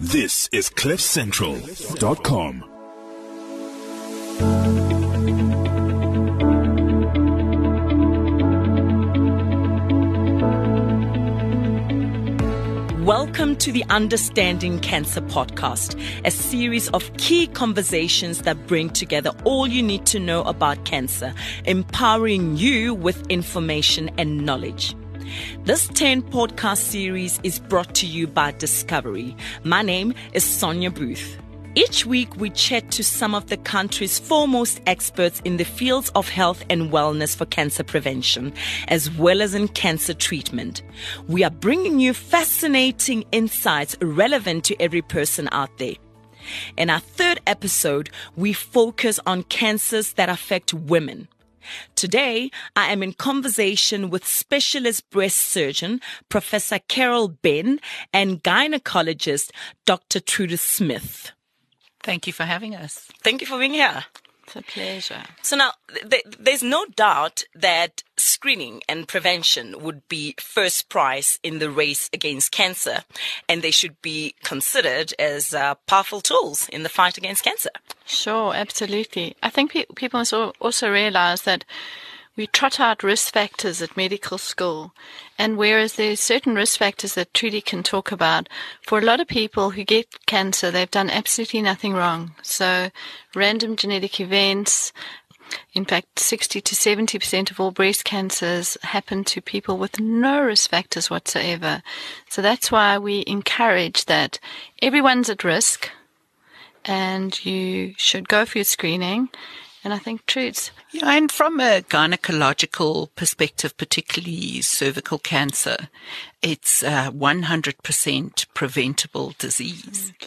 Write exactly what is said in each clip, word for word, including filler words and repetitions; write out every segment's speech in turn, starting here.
This is cliff central dot com. Welcome to the Understanding Cancer podcast, a series of key conversations that bring together all you need to know about cancer, empowering you with information and knowledge. This ten podcast series is brought to you by Discovery. My name is Sonia Booth. Each week, we chat to some of the country's foremost experts in the fields of health and wellness for cancer prevention, as well as in cancer treatment. We are bringing you fascinating insights relevant to every person out there. In our third episode, we focus on cancers that affect women. Today, I am in conversation with specialist breast surgeon, Professor Carol Ben, and gynecologist, Doctor Trudy Smith. Thank you for having us. Thank you for being here. It's a pleasure. So now, th- there's no doubt that screening and prevention would be first prize in the race against cancer, and they should be considered as uh, powerful tools in the fight against cancer. Sure, absolutely. I think pe- people must also realize that we trot out risk factors at medical school, and whereas there's certain risk factors that Trudy can talk about, for a lot of people who get cancer, they've done absolutely nothing wrong. So random genetic events, in fact, sixty to seventy percent of all breast cancers happen to people with no risk factors whatsoever. So that's why we encourage that everyone's at risk, and you should go for your screening. And I think, Trudes. Yeah, and from a gynecological perspective, particularly cervical cancer, it's a one hundred percent preventable disease. Okay.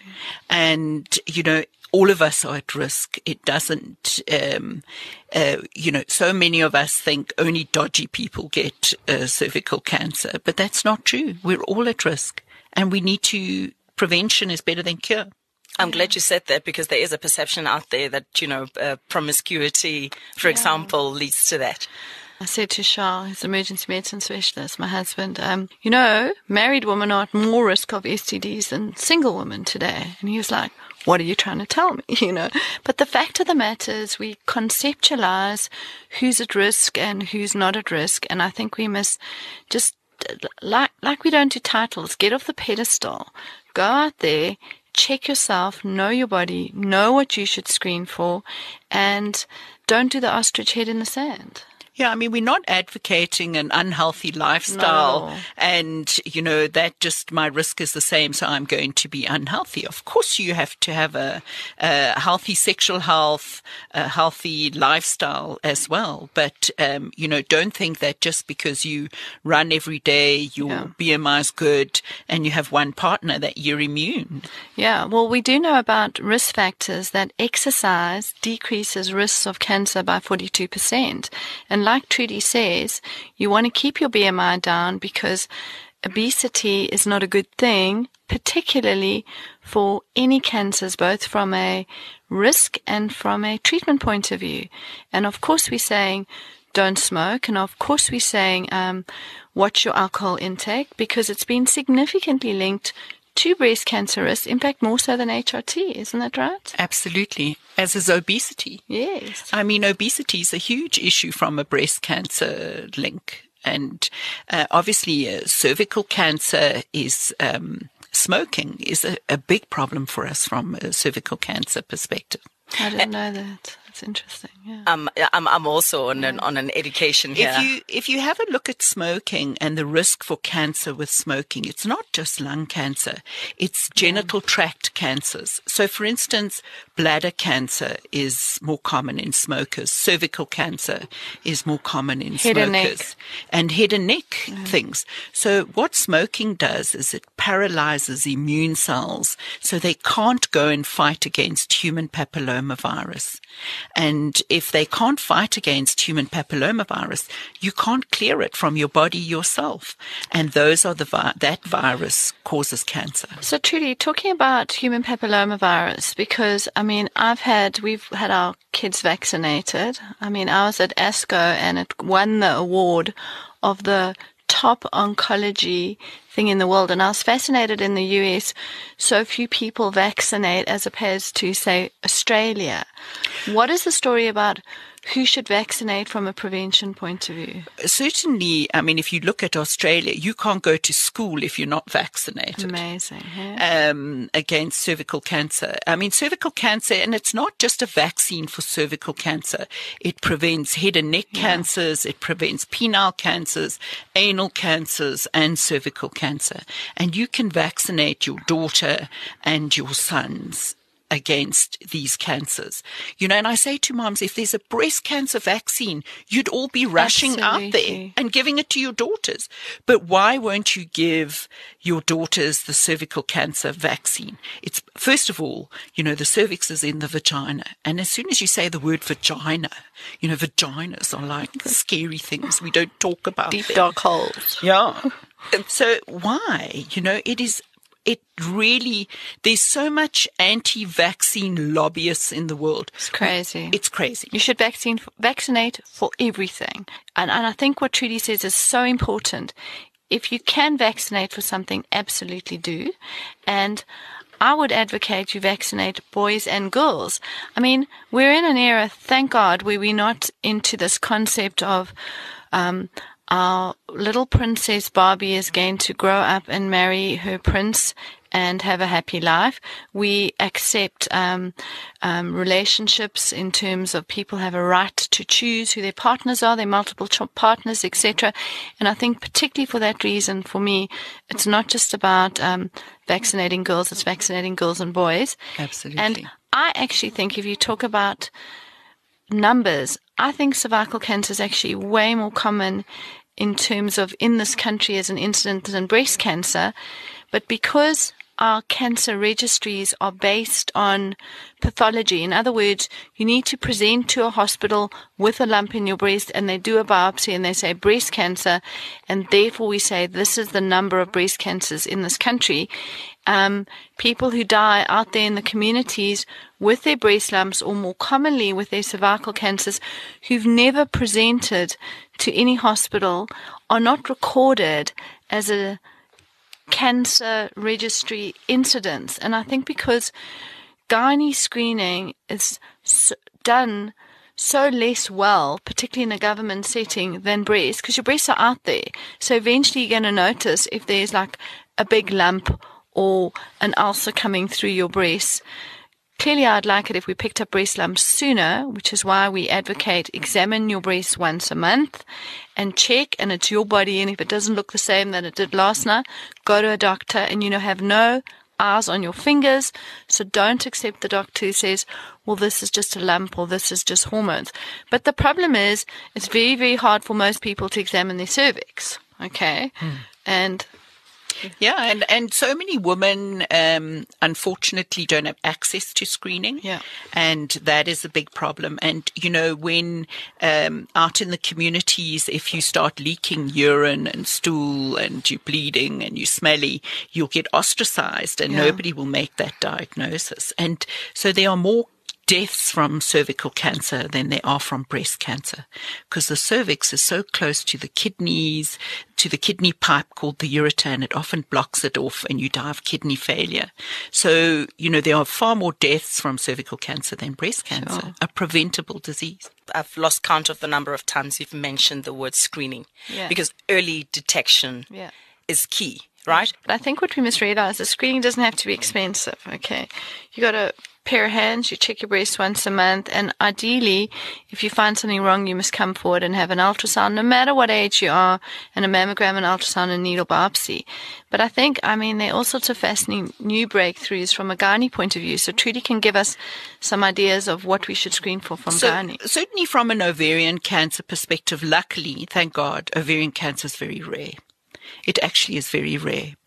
And, you know, all of us are at risk. It doesn't, um, uh, you know, so many of us think only dodgy people get uh, cervical cancer, but that's not true. We're all at risk, and we need to, prevention is better than cure. I'm glad you said that, because there is a perception out there that, you know, uh, promiscuity, for yeah. example, leads to that. I said to Shah, his emergency medicine specialist, my husband, um, you know, married women are at more risk of S T Ds than single women today. And he was like, what are you trying to tell me? You know, but the fact of the matter is we conceptualize who's at risk and who's not at risk. And I think we must just, like, like we don't do titles, get off the pedestal, go out there, check yourself, know your body, know what you should screen for, and don't do the ostrich head in the sand. Yeah, I mean, we're not advocating an unhealthy lifestyle no. and, you know, that just my risk is the same, so I'm going to be unhealthy. Of course, you have to have a, a healthy sexual health, a healthy lifestyle as well. But, um, you know, don't think that just because you run every day, your yeah. B M I is good and you have one partner that you're immune. Yeah, well, we do know about risk factors that exercise decreases risks of cancer by forty-two percent. And like Trudy says, you want to keep your B M I down because obesity is not a good thing, particularly for any cancers, both from a risk and from a treatment point of view. And of course, we're saying don't smoke. And of course, we're saying um, watch your alcohol intake, because it's been significantly linked to breast cancer risk, in fact, more so than H R T. Isn't that right? Absolutely. As is obesity. Yes. I mean, obesity is a huge issue from a breast cancer link. And uh, obviously, uh, cervical cancer is um, smoking is a, a big problem for us from a cervical cancer perspective. I didn't know that. That's interesting. Yeah. Um, I'm I'm also on an on an education here. If you if you have a look at smoking and the risk for cancer with smoking, it's not just lung cancer; it's genital yeah. tract cancers. So, for instance, bladder cancer is more common in smokers. Cervical cancer is more common in head smokers, and, neck. and head and neck yeah. things. So, what smoking does is it paralyzes immune cells, so they can't go and fight against human papillomavirus. And if they can't fight against human papillomavirus, you can't clear it from your body yourself. And those are the vi- that virus causes cancer. So, Trudy, talking about human papillomavirus, because, I mean, I've had, we've had our kids vaccinated. I mean, I was at ASCO and it won the award of the top oncology thing in the world. And I was fascinated in the U S, so few people vaccinate as opposed to, say, Australia. What is the story about who should vaccinate from a prevention point of view? Certainly, I mean, if you look at Australia, you can't go to school if you're not vaccinated. Amazing. Yeah. Um, against cervical cancer. I mean, cervical cancer, and it's not just a vaccine for cervical cancer. It prevents head and neck yeah. cancers. It prevents penile cancers, anal cancers, and cervical cancer. And you can vaccinate your daughter and your sons against these cancers. You know, and I say to moms, if there's a breast cancer vaccine, you'd all be rushing Absolutely. out there and giving it to your daughters. But why won't you give your daughters the cervical cancer vaccine? It's, first of all, you know, the cervix is in the vagina. And as soon as you say the word vagina, you know, vaginas are like scary things. We don't talk about deep them. dark holes. Yeah. So why? You know, it is It really, there's so much anti-vaccine lobbyists in the world. It's crazy. It's crazy. You should vaccine, vaccinate for everything. And, and I think what Trudy says is so important. If you can vaccinate for something, absolutely do. And I would advocate you vaccinate boys and girls. I mean, we're in an era, thank God, where we're not into this concept of, um, our little princess Barbie is going to grow up and marry her prince and have a happy life. We accept um, um, relationships in terms of people have a right to choose who their partners are, their multiple ch- partners, et cetera. And I think particularly for that reason, for me, it's not just about um, vaccinating girls, it's vaccinating girls and boys. Absolutely. And I actually think if you talk about numbers, I think cervical cancer is actually way more common in terms of in this country as an incident than breast cancer. But because our cancer registries are based on pathology, in other words, you need to present to a hospital with a lump in your breast and they do a biopsy and they say breast cancer, and therefore we say this is the number of breast cancers in this country. Um, people who die out there in the communities with their breast lumps, or more commonly with their cervical cancers, who've never presented to any hospital, are not recorded as a cancer registry incidents. And I think because gynae screening is so done so less well, particularly in a government setting, than breast, because your breasts are out there. So eventually you're going to notice if there's like a big lump or an ulcer coming through your breast. Clearly, I'd like it if we picked up breast lumps sooner, which is why we advocate examine your breast once a month and check, and it's your body, and if it doesn't look the same that it did last night, go to a doctor, and you know, have no eyes on your fingers. So don't accept the doctor who says, well, this is just a lump or this is just hormones. But the problem is, it's very, very hard for most people to examine their cervix, okay? Hmm. And Yeah, and, and so many women, um, unfortunately, don't have access to screening. Yeah. And that is a big problem. And, you know, when um, out in the communities, if you start leaking urine and stool and you're bleeding and you're smelly, you'll get ostracized and Yeah. nobody will make that diagnosis. And so there are more deaths from cervical cancer than there are from breast cancer, because the cervix is so close to the kidneys, to the kidney pipe called the ureter, and it often blocks it off and you die of kidney failure. So, you know, there are far more deaths from cervical cancer than breast cancer, Sure. a preventable disease. I've lost count of the number of times you've mentioned the word screening, Yeah. because early detection yeah. is key, right? But I think what we must realize is screening doesn't have to be expensive, okay? You got a pair of hands, you check your breast once a month, and ideally, if you find something wrong, you must come forward and have an ultrasound, no matter what age you are, and a mammogram, an ultrasound, and needle biopsy. But I think, I mean, there are all sorts of fascinating new breakthroughs from a gynae point of view. So Trudy can give us some ideas of what we should screen for from So, gynae. certainly from an ovarian cancer perspective, luckily, thank God, ovarian cancer is very rare. It actually is very rare. But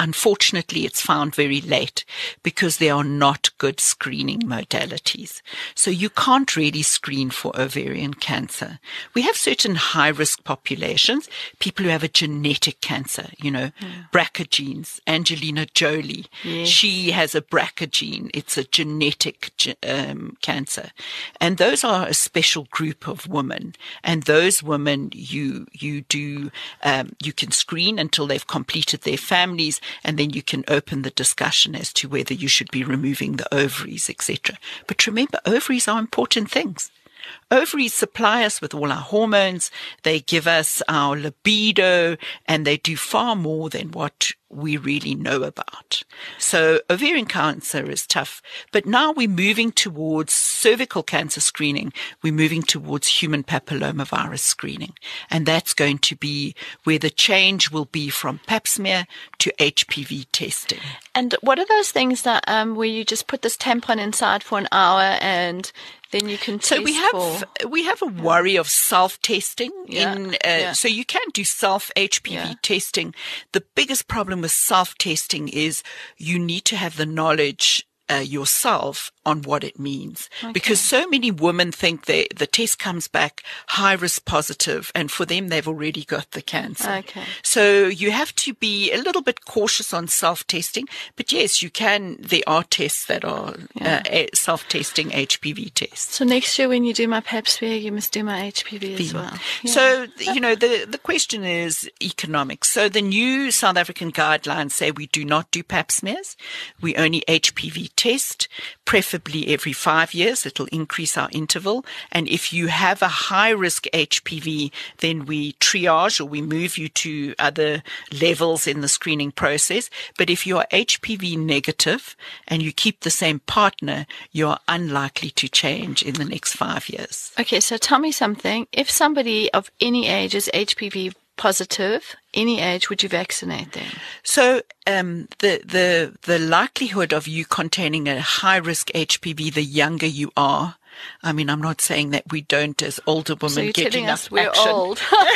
unfortunately, it's found very late because there are not good screening modalities. So you can't really screen for ovarian cancer. We have certain high-risk populations, people who have a genetic cancer, you know, yeah. B R C A genes. Angelina Jolie, yes. she has a B R C A gene. It's a genetic um, cancer. And those are a special group of women. And those women, you you do, um, you can screen until they've completed their families, and then you can open the discussion as to whether you should be removing the ovaries, et cetera. But remember, ovaries are important things. Ovaries supply us with all our hormones. They give us our libido, and they do far more than what we really know about. So ovarian cancer is tough, but now we're moving towards cervical cancer screening. We're moving towards human papillomavirus screening, and that's going to be where the change will be from pap smear to H P V testing. And what are those things that um, where you just put this tampon inside for an hour and then you can test so we have for... we have a worry of self-testing. Yeah. In uh, yeah. So you can do self-H P V yeah. testing. The biggest problem with self-testing is you need to have the knowledge uh, yourself on what it means. Okay. Because so many women think they, the test comes back high risk positive, and for them they've already got the cancer. Okay. So you have to be a little bit cautious on self-testing. But yes, you can. There are tests that are yeah. uh, self-testing H P V tests. So next year when you do my pap smear, you must do my H P V as well. Yeah. So, you know, the, the question is economics. So the new South African guidelines say we do not do pap smears. We only H P V test, preferably every five years. It'll increase our interval. And if you have a high-risk H P V, then we triage or we move you to other levels in the screening process. But if you are H P V negative and you keep the same partner, you are unlikely to change in the next five years. Okay, so tell me something. If somebody of any age is H P V positive, any age, would you vaccinate them? So um, the the the likelihood of you containing a high risk H P V, the younger you are. I mean, I'm not saying that we don't, as older women, so you're get telling enough us we're action. old.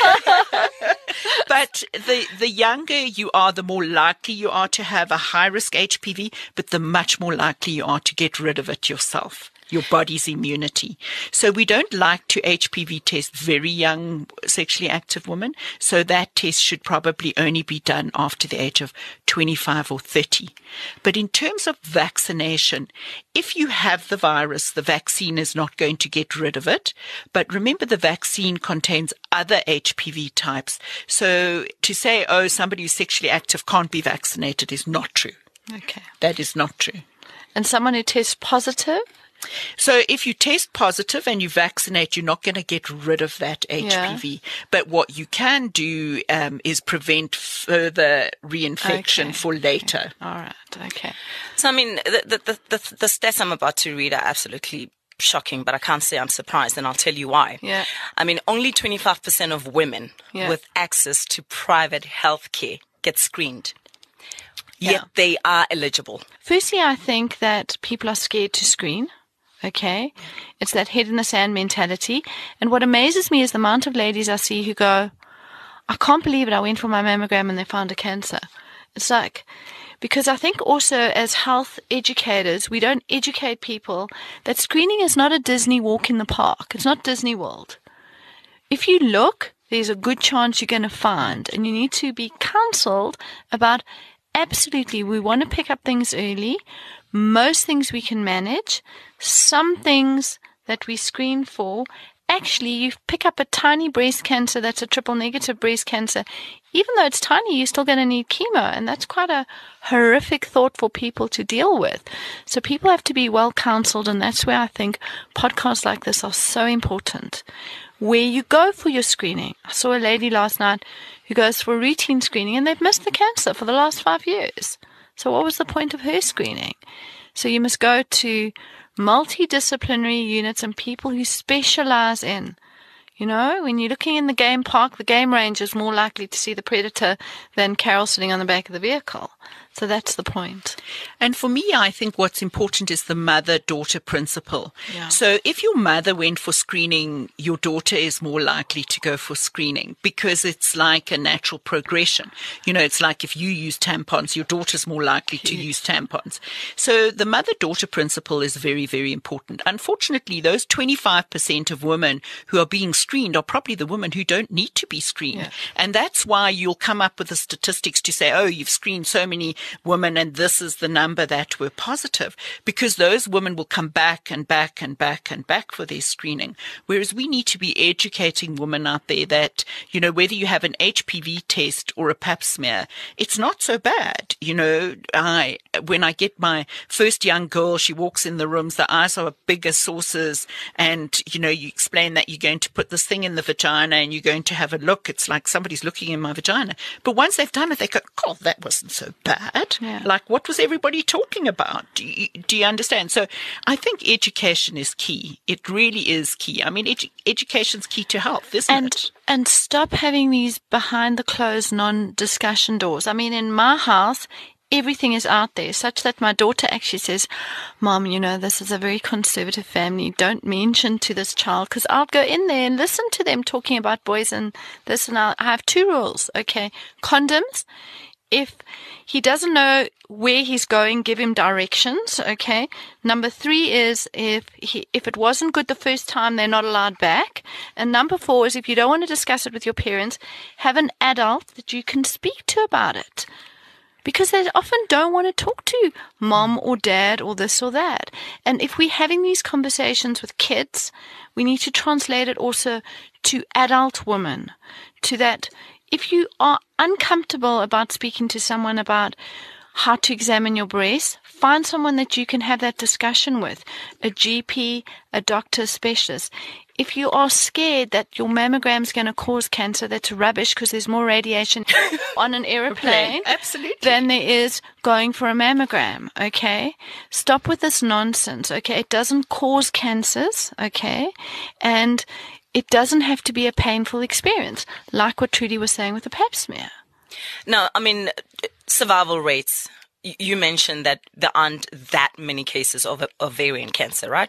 But the the younger you are, the more likely you are to have a high risk H P V, but the much more likely you are to get rid of it yourself. Your body's immunity. So we don't like to H P V test very young sexually active women. So that test should probably only be done after the age of twenty-five or thirty. But in terms of vaccination, if you have the virus, the vaccine is not going to get rid of it. But remember, the vaccine contains other H P V types. So to say, oh, somebody who's sexually active can't be vaccinated is not true. Okay. That is not true. And someone who tests positive? So if you test positive and you vaccinate, you're not going to get rid of that H P V. Yeah. But what you can do um, is prevent further reinfection okay. for later. Okay. All right. Okay. So, I mean, the, the, the, the, the stats I'm about to read are absolutely shocking, but I can't say I'm surprised, and I'll tell you why. Yeah. I mean, only twenty-five percent of women yeah. with access to private health care get screened. Yet yeah. they are eligible. Firstly, I think that people are scared to screen. Okay. It's that head in the sand mentality. And what amazes me is the amount of ladies I see who go, I can't believe it. I went for my mammogram and they found a cancer. It's like, because I think also as health educators, we don't educate people that screening is not a Disney walk in the park. It's not Disney World. If you look, there's a good chance you're going to find, and you need to be counseled about absolutely, we want to pick up things early. Most things we can manage. Some things that we screen for, actually, you pick up a tiny breast cancer that's a triple negative breast cancer. Even though it's tiny, you're still going to need chemo. And that's quite a horrific thought for people to deal with. So people have to be well counseled. And that's where I think podcasts like this are so important. Where you go for your screening. I saw a lady last night who goes for routine screening and they've missed the cancer for the last five years. So what was the point of her screening? So you must go to multidisciplinary units and people who specialize in, you know, when you're looking in the game park, the game range is more likely to see the predator than Carol sitting on the back of the vehicle. So that's the point. And for me, I think what's important is the mother-daughter principle. Yeah. So if your mother went for screening, your daughter is more likely to go for screening because it's like a natural progression. You know, it's like if you use tampons, your daughter's more likely to use tampons. So the mother-daughter principle is very, very important. Unfortunately, those twenty-five percent of women who are being screened are probably the women who don't need to be screened. Yeah. And that's why you'll come up with the statistics to say, oh, you've screened so many women and this is the number that were positive, because those women will come back and back and back and back for their screening. Whereas we need to be educating women out there that, you know, whether you have an H P V test or a pap smear, it's not so bad. You know, I, when I get my first young girl, she walks in the rooms, the eyes are bigger sources, and, you know, you explain that you're going to put this thing in the vagina and you're going to have a look. It's like somebody's looking in my vagina. But once they've done it, they go, oh, that wasn't so bad. Yeah. Like, what was everybody talking about? Do you, do you understand? So I think education is key. It really is key. I mean, edu- education's key to health, isn't and, it? And stop having these behind the closed non-discussion doors. I mean, in my house, everything is out there, such that my daughter actually says, Mom, you know, this is a very conservative family. Don't mention to this child, because I'll go in there and listen to them talking about boys and this, and I'll, I have two rules, okay? Condoms. If he doesn't know where he's going, give him directions, okay? Number three is if he, if it wasn't good the first time, they're not allowed back. And number four is if you don't want to discuss it with your parents, have an adult that you can speak to about it. Because they often don't want to talk to mom or dad or this or that. And if we're having these conversations with kids, we need to translate it also to adult women, to that if you are uncomfortable about speaking to someone about how to examine your breast, find someone that you can have that discussion with, a G P, a doctor, specialist. If you are scared that your mammogram is going to cause cancer, that's rubbish, because there's more radiation on an airplane Absolutely. than there is going for a mammogram, okay? Stop with this nonsense, okay? It doesn't cause cancers, okay? And it doesn't have to be a painful experience, like what Trudy was saying with the pap smear. Now, I mean, survival rates, you mentioned that there aren't that many cases of ovarian cancer, right?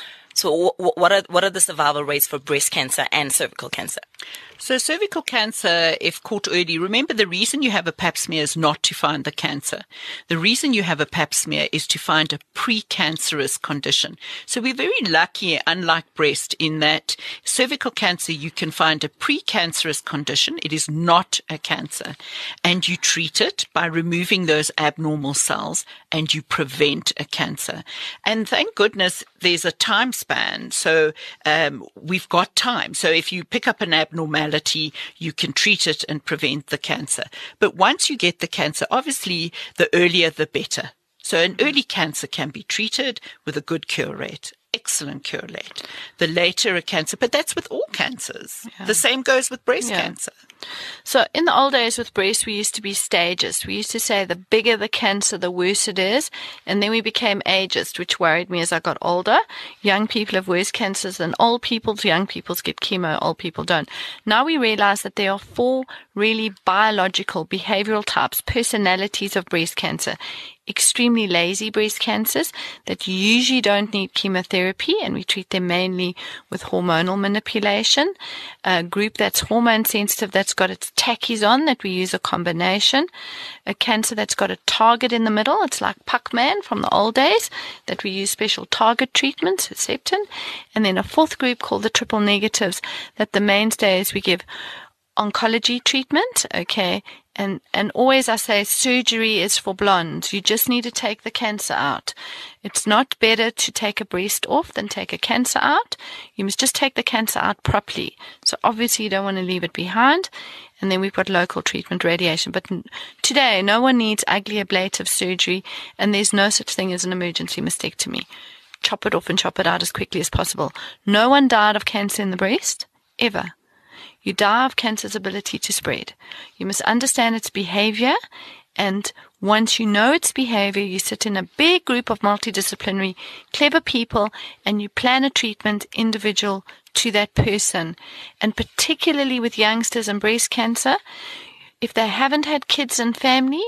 So what are what are the survival rates for breast cancer and cervical cancer? So cervical cancer, if caught early, remember the reason you have a pap smear is not to find the cancer. The reason you have a pap smear is to find a precancerous condition. So we're very lucky, unlike breast, in that cervical cancer, you can find a precancerous condition. It is not a cancer. And you treat it by removing those abnormal cells and you prevent a cancer. And thank goodness there's a time span. So um, we've got time. So if you pick up an abnormality, you can treat it and prevent the cancer. But once you get the cancer, obviously, the earlier the better. So an early cancer can be treated with a good cure rate. Excellent cure rate. The later a cancer, but that's with all cancers. Yeah. The same goes with breast Yeah. cancer. So in the old days with breast, we used to be stages. We used to say the bigger the cancer, the worse it is. And then we became ageist, which worried me as I got older. Young people have worse cancers than old people. Young people get chemo, old people don't. Now we realize that there are four really biological, behavioral types, personalities of breast cancer. Extremely lazy breast cancers that usually don't need chemotherapy, and we treat them mainly with hormonal manipulation. A group that's hormone sensitive, that's got its tackies on, that we use a combination. A cancer that's got a target in the middle, it's like Pac-Man from the old days, that we use special target treatments, Herceptin. And then a fourth group called the triple negatives, that the mainstay is we give oncology treatment, okay, and and always I say surgery is for blondes. You just need to take the cancer out. It's not better to take a breast off than take a cancer out. You must just take the cancer out properly. So obviously you don't want to leave it behind. And then we've got local treatment, radiation. But today no one needs ugly ablative surgery, and there's no such thing as an emergency mastectomy. Chop it off and chop it out as quickly as possible. No one died of cancer in the breast, ever. You die of cancer's ability to spread. You must understand its behavior, and once you know its behavior, you sit in a big group of multidisciplinary, clever people, and you plan a treatment individual to that person. And particularly with youngsters and breast cancer, if they haven't had kids and family,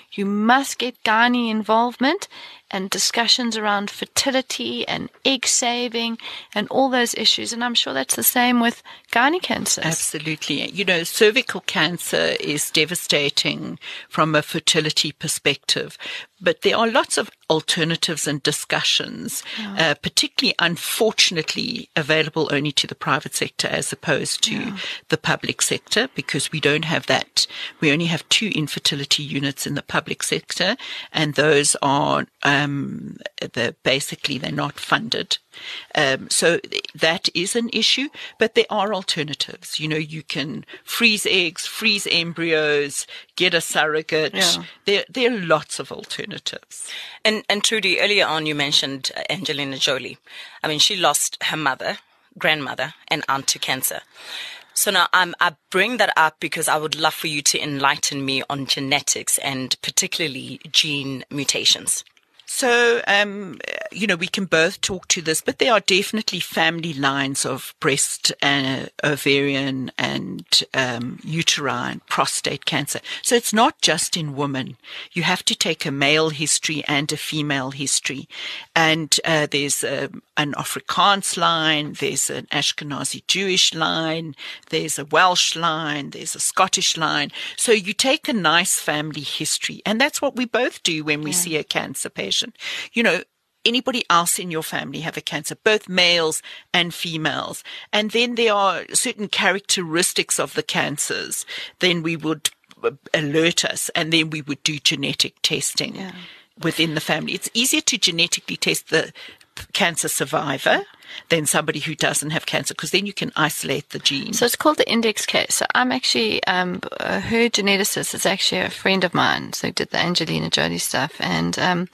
You must get gynae involvement and discussions around fertility and egg saving and all those issues. And I'm sure that's the same with gynae cancers. Absolutely. You know, cervical cancer is devastating from a fertility perspective, but there are lots of alternatives and discussions, yeah. uh, particularly, unfortunately, available only to the private sector as opposed to yeah. the public sector, because we don't have that. We only have two infertility units in the public sector, and those are um, the basically they're not funded. Um, so that is an issue, but there are alternatives. You know, you can freeze eggs, freeze embryos, get a surrogate. Yeah. There, there are lots of alternatives. And, and Trudy, earlier on you mentioned Angelina Jolie. I mean, she lost her mother, grandmother, and aunt to cancer. So now um, I bring that up because I would love for you to enlighten me on genetics and particularly gene mutations. So, um, you know, we can both talk to this, but there are definitely family lines of breast, uh, ovarian and um, uterine, prostate cancer. So it's not just in women. You have to take a male history and a female history. And uh, there's a, an Afrikaans line, there's an Ashkenazi Jewish line, there's a Welsh line, there's a Scottish line. So you take a nice family history, and that's what we both do when we yeah. see a cancer patient. You know, anybody else in your family have a cancer, both males and females. And then there are certain characteristics of the cancers. Then we would alert us, and then we would do genetic testing yeah. within the family. It's easier to genetically test the cancer survivor than somebody who doesn't have cancer, because then you can isolate the gene. So it's called the index case. So I'm actually, um, her geneticist is actually a friend of mine, so did the Angelina Jolie stuff. And um,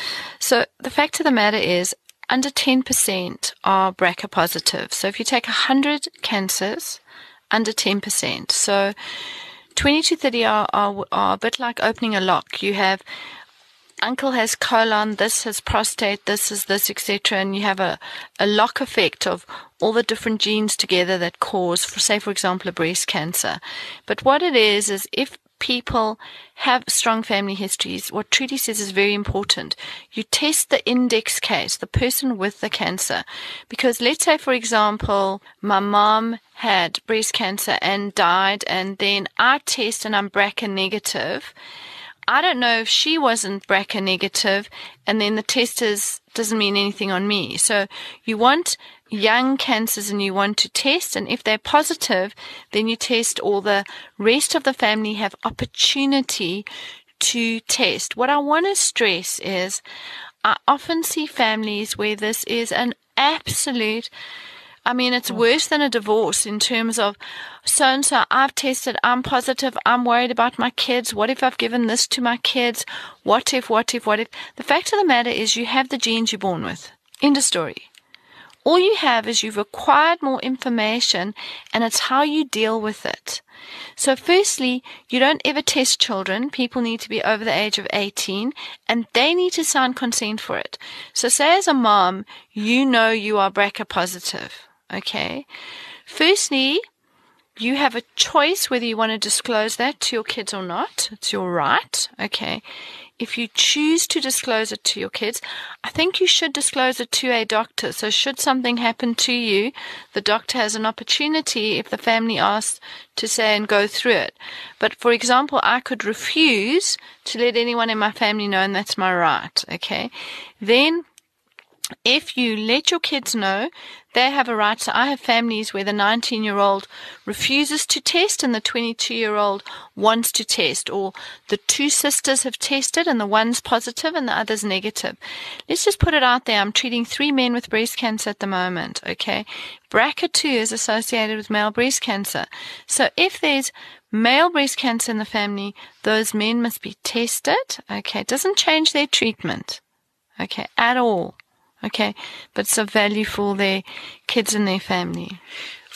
so the fact of the matter is under ten percent are B R C A positive. So if you take one hundred cancers, under ten percent. So twenty to thirty are, are, are a bit like opening a lock. You have uncle has colon, this has prostate, this is this, et cetera, and you have a, a lock effect of all the different genes together that cause, for, say, for example, a breast cancer. But what it is, is if people have strong family histories, what Trudy says is very important. You test the index case, the person with the cancer. Because let's say, for example, my mom had breast cancer and died, and then I test and I'm B R C A negative. I don't know if she wasn't B R C A negative, and then the test is, doesn't mean anything on me. So you want young cancers and you want to test, and if they're positive, then you test. All the rest of the family have opportunity to test. What I want to stress is I often see families where this is an absolute, I mean, it's worse than a divorce in terms of so-and-so, I've tested, I'm positive, I'm worried about my kids. What if I've given this to my kids? What if, what if, what if? The fact of the matter is you have the genes you're born with. End of story. All you have is you've acquired more information, and it's how you deal with it. So firstly, you don't ever test children. People need to be over the age of eighteen, and they need to sign consent for it. So say as a mom, you know you are B R C A positive, okay? Firstly, you have a choice whether you want to disclose that to your kids or not. It's your right, okay? If you choose to disclose it to your kids, I think you should disclose it to a doctor. So should something happen to you, the doctor has an opportunity, if the family asks, to say and go through it. But for example, I could refuse to let anyone in my family know, and that's my right, okay? Then if you let your kids know, they have a right. So I have families where the nineteen-year-old refuses to test and the twenty-two-year-old wants to test, or the two sisters have tested and the one's positive and the other's negative. Let's just put it out there. I'm treating three men with breast cancer at the moment, okay? B R C A two is associated with male breast cancer. So if there's male breast cancer in the family, those men must be tested, okay? It doesn't change their treatment, okay, at all. Okay, but it's of value for their kids and their family.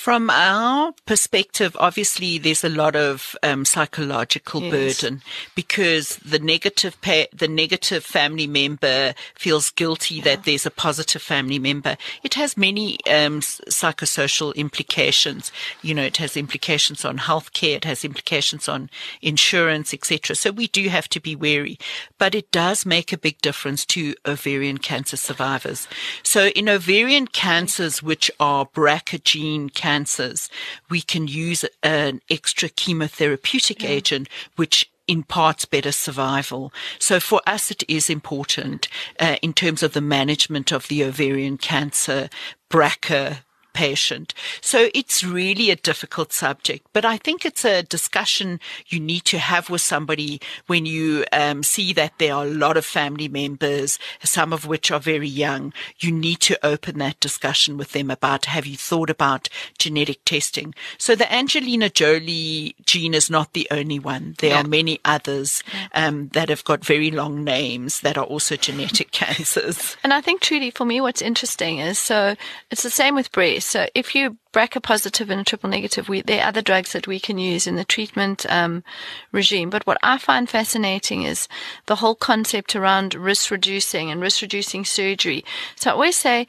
From our perspective, obviously, there's a lot of um, psychological Yes. burden because the negative pa- the negative family member feels guilty that there's a positive family member. It has many um, s- psychosocial implications. You know, it has implications on healthcare, it has implications on insurance, et cetera. So we do have to be wary, but it does make a big difference to ovarian cancer survivors. So in ovarian cancers, which are B R C A gene cancers, we can use an extra chemotherapeutic agent, which imparts better survival. So for us, it is important uh, in terms of the management of the ovarian cancer B R C A patient. So it's really a difficult subject, but I think it's a discussion you need to have with somebody when you um, see that there are a lot of family members, some of which are very young. You need to open that discussion with them about, have you thought about genetic testing? So the Angelina Jolie gene is not the only one. There Yeah. are many others um, that have got very long names that are also genetic cancers. And I think, Trudy, for me, what's interesting is, so it's the same with breast. So if you're B R C A positive and a triple negative, we, there are other drugs that we can use in the treatment um, regime. But what I find fascinating is the whole concept around risk reducing and risk reducing surgery. So I always say,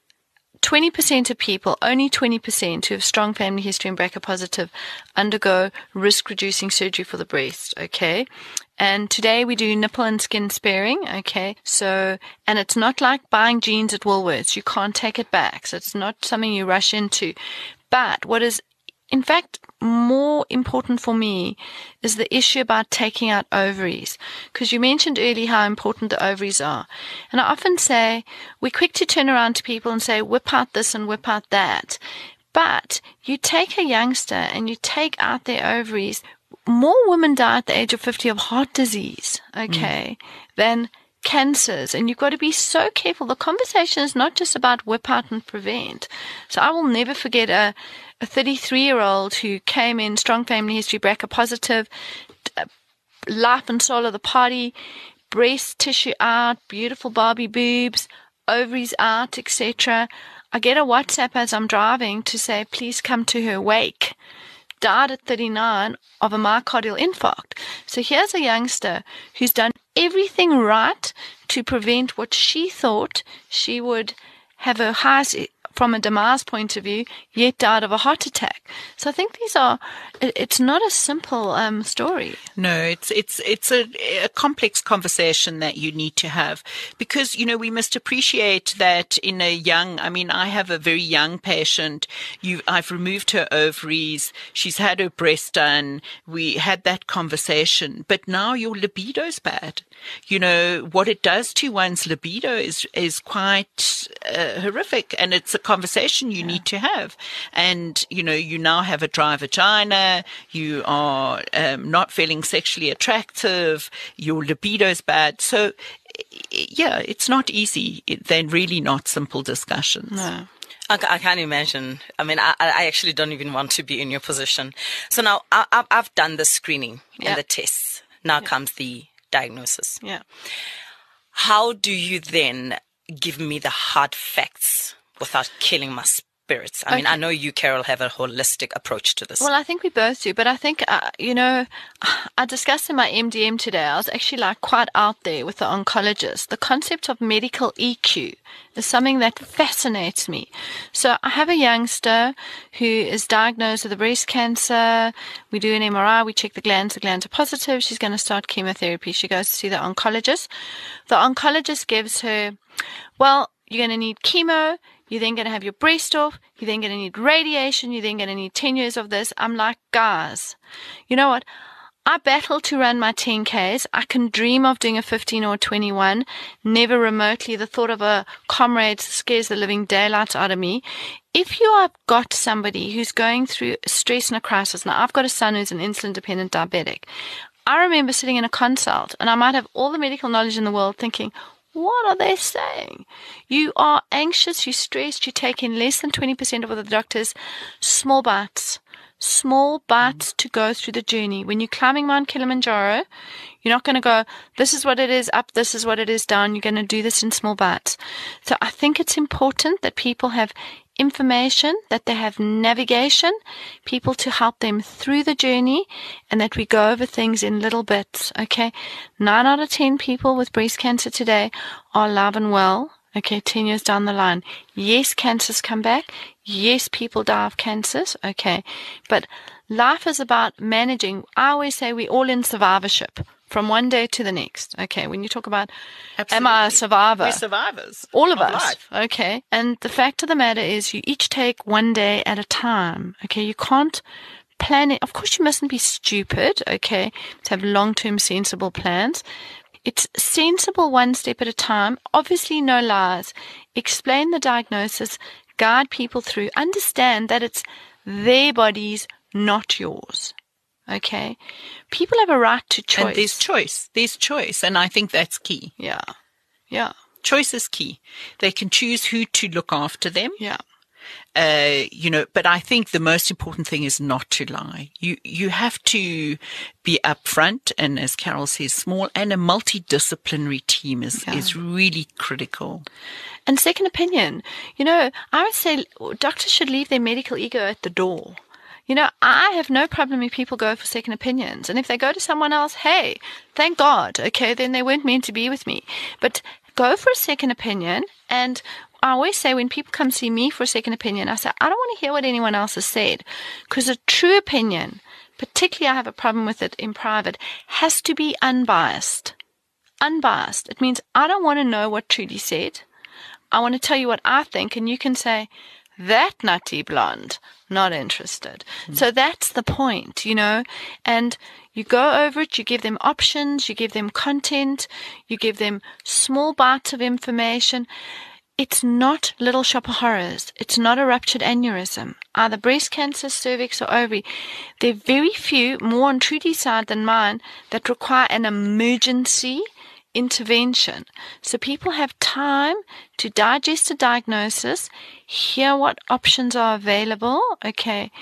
twenty percent of people, only twenty percent who have strong family history and B R C A positive undergo risk-reducing surgery for the breast, okay? And today we do nipple and skin sparing, okay? So, and it's not like buying jeans at Woolworths. You can't take it back. So it's not something you rush into. But what is, in fact, more important for me is the issue about taking out ovaries. Because you mentioned earlier how important the ovaries are. And I often say, we're quick to turn around to people and say, whip out this and whip out that. But you take a youngster and you take out their ovaries, more women die at the age of fifty of heart disease, okay, mm. than cancers. And you've got to be so careful. The conversation is not just about whip out and prevent. So I will never forget a, a thirty-three-year-old who came in, strong family history, B R C A positive, life and soul of the party, breast tissue out, beautiful Barbie boobs, ovaries out, et cetera. I get a WhatsApp as I'm driving to say, please come to her wake. Died at thirty-nine of a myocardial infarct. So here's a youngster who's done everything right to prevent what she thought she would have her highest, from a demise point of view, yet died of a heart attack. So I think these are, it's not a simple um, story. No, it's it's it's a, a complex conversation that you need to have because, you know, we must appreciate that in a young, I mean, I have a very young patient. You, I've removed her ovaries. She's had her breast done. We had that conversation, but now your libido's bad. You know, what it does to one's libido is, is quite uh, horrific, and it's a conversation you yeah. need to have. And, you know, you now have a dry vagina, you are um, not feeling sexually attractive, your libido's bad. So, yeah, it's not easy. They're really not simple discussions. No. I, I can't imagine. I mean, I, I actually don't even want to be in your position. So now I, I've done the screening yeah. and the tests. Now yeah. comes the diagnosis. Yeah. How do you then give me the hard facts without killing my spirits? I okay. mean, I know you, Carol, have a holistic approach to this. Well, I think we both do, but I think, uh, you know, I discussed in my M D M today, I was actually like quite out there with the oncologist. The concept of medical E Q is something that fascinates me. So I have a youngster who is diagnosed with a breast cancer. We do an M R I. We check the glands. The glands are positive. She's going to start chemotherapy. She goes to see the oncologist. The oncologist gives her, well, you're going to need chemo. You're then going to have your breast off. You're then going to need radiation. You're then going to need ten years of this. I'm like, guys, you know what? I battle to run my ten Ks. I can dream of doing a fifteen or a twenty-one. Never remotely. The thought of a comrade scares the living daylights out of me. If you have got somebody who's going through stress and a crisis, now I've got a son who's an insulin-dependent diabetic. I remember sitting in a consult, and I might have all the medical knowledge in the world thinking, what are they saying? You are anxious, you're stressed, you're taking less than twenty percent of what the doctors, small bites. Small bites to go through the journey. When you're climbing Mount Kilimanjaro, you're not going to go, this is what it is up, this is what it is down. You're going to do this in small bites. So I think it's important that people have information, that they have navigation, people to help them through the journey, and that we go over things in little bits, okay? Nine out of ten people with breast cancer today are alive and well, okay, ten years down the line. Yes, cancers come back. Yes, people die of cancers, okay? But life is about managing. I always say we're all in survivorship. From one day to the next. Okay, when you talk about, Absolutely. Am I a survivor? We're survivors. All of, of us. Life. Okay, and the fact of the matter is you each take one day at a time. Okay, you can't plan it. Of course, you mustn't be stupid, okay, to have long-term sensible plans. It's sensible one step at a time. Obviously, no lies. Explain the diagnosis. Guide people through. Understand that it's their bodies, not yours. Okay, people have a right to choice. And there's choice. There's choice. And I think that's key. Yeah. Yeah. Choice is key. They can choose who to look after them. Yeah. Uh, you know, but I think the most important thing is not to lie. You, you have to be upfront. And as Carol says, small and a multidisciplinary team is, yeah. is really critical. And second opinion, you know, I would say doctors should leave their medical ego at the door. You know, I have no problem if people go for second opinions. And if they go to someone else, hey, thank God, okay, then they weren't meant to be with me. But go for a second opinion. And I always say when people come see me for a second opinion, I say, I don't want to hear what anyone else has said. Because a true opinion, particularly I have a problem with it in private, has to be unbiased. Unbiased. It means I don't want to know what Trudy said. I want to tell you what I think. And you can say, that nutty blonde, not interested. Mm. So that's the point, you know, and you go over it, you give them options, you give them content, you give them small bites of information. It's not little shop of horrors. It's not a ruptured aneurysm, either breast cancer, cervix, or ovary. There are very few, more on Trudy's side than mine, that require an emergency intervention. So people have time to digest a diagnosis, hear what options are available, okay,